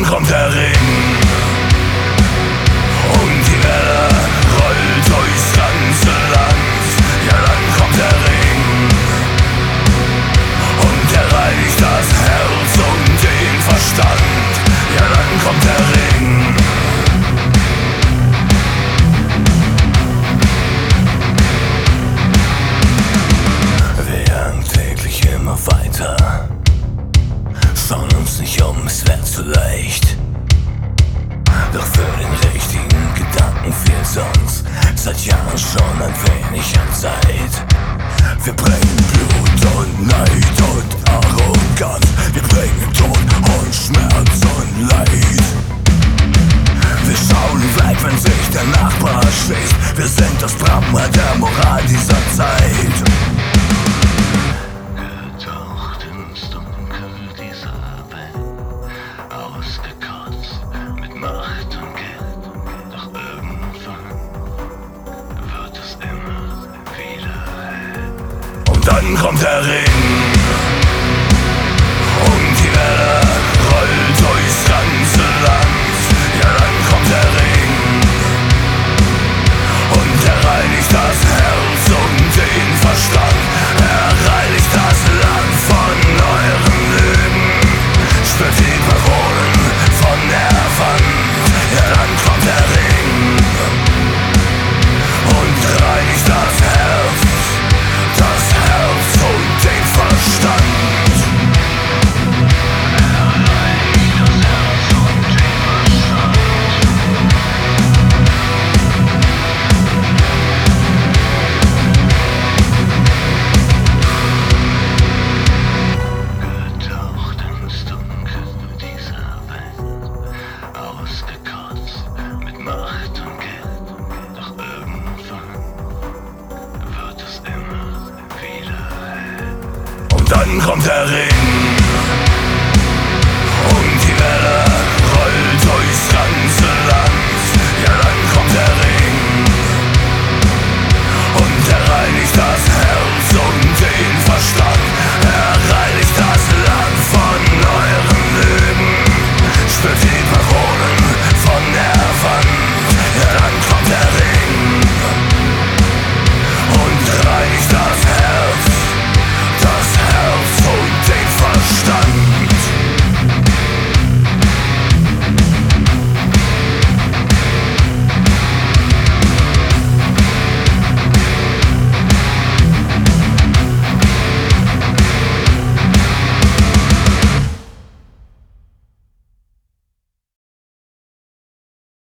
kommt der Ring und die Welle rollt durchs ganze Land. Ja, dann kommt der Ring und er reinigt das Herz und den Verstand. Ja, dann kommt der Ring. Wir jagen täglich immer weiter, schauen uns nicht um, es wär zu leicht. Doch für den richtigen Gedanken fehlt's uns seit Jahren schon ein wenig an Zeit. Wir bringen Blut und Neid und Arroganz, wir bringen Tod und Schmerz und Leid. Wir schauen weg, wenn sich der Nachbar schlägt. Wir sind das Drama der Moral dieser Zeit. Getaucht ins Dunkel dieser Welt, ausgekotzt mit Macht und Geld. Doch irgendwann wird es immer wieder hell. Und dann kommt der Ring und die Welle rollt durchs ganze Land. Ja, dann kommt der Ring und er reinigt das Herz und den Verstand. Er reinigt das Land von euren Lügen, spürt die Parolen von der Wand. Ja, dann kommt der Ring und reinigt das Herz und den Verstand. Getaucht ins Dunkel dieser Welt, ausgekotzt mit Macht und Geld. Doch irgendwann wird es immer wieder hell. Und dann kommt der Ring und die Welle